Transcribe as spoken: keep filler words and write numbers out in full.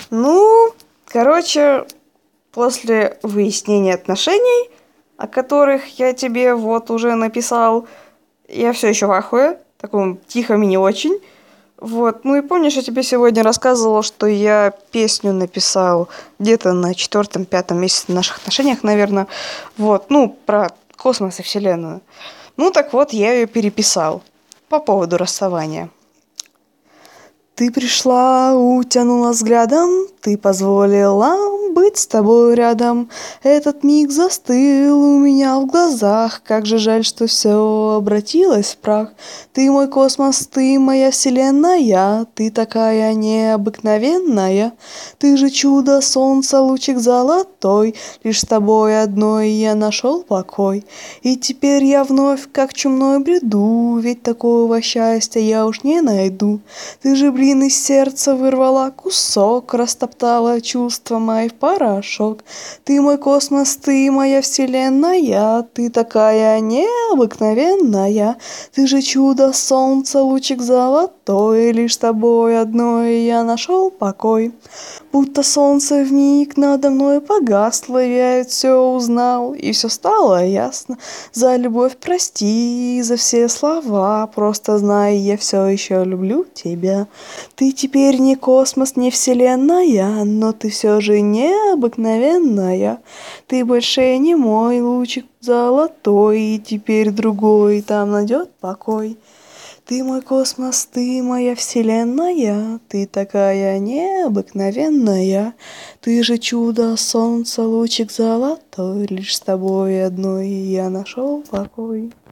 Ну, короче, после выяснения отношений, о которых я тебе вот уже написал, я все еще в ахуе, таком тихом и не очень. Вот, ну и помнишь, я тебе сегодня рассказывала, что я песню написал где-то на четвертом-пятом месяце наших отношениях, наверное. Вот, ну, про космос и Вселенную. Ну так вот, я ее переписал по поводу расставания. Ты пришла, утянула взглядом, ты позволила быть с тобой рядом. Этот миг застыл у меня в глазах, как же жаль, что все обратилось в прах. Ты мой космос, ты моя вселенная, ты такая необыкновенная. Ты же чудо, солнце, лучик золотой, лишь с тобой одной я нашел покой. И теперь я вновь как чумной бреду, ведь такого счастья я уж не найду. Ты же, блин, из сердца вырвала кусок, растоптала чувства мои в порошок. Ты мой космос, ты моя вселенная, ты такая необыкновенная. Ты же чудо, солнце, лучик золотой, лишь с тобой одной я нашел покой. Будто солнце вмиг надо мной погасло, я ведь все узнал, и все стало ясно. За любовь прости, за все слова, просто знай, я все еще люблю тебя. Ты теперь не космос, не вселенная, но ты все же необыкновенная. Ты больше не мой лучик золотой, и теперь другой там найдет покой. Ты мой космос, ты моя вселенная, ты такая необыкновенная. Ты же чудо, солнце, лучик золотой, лишь с тобой одной я нашел покой.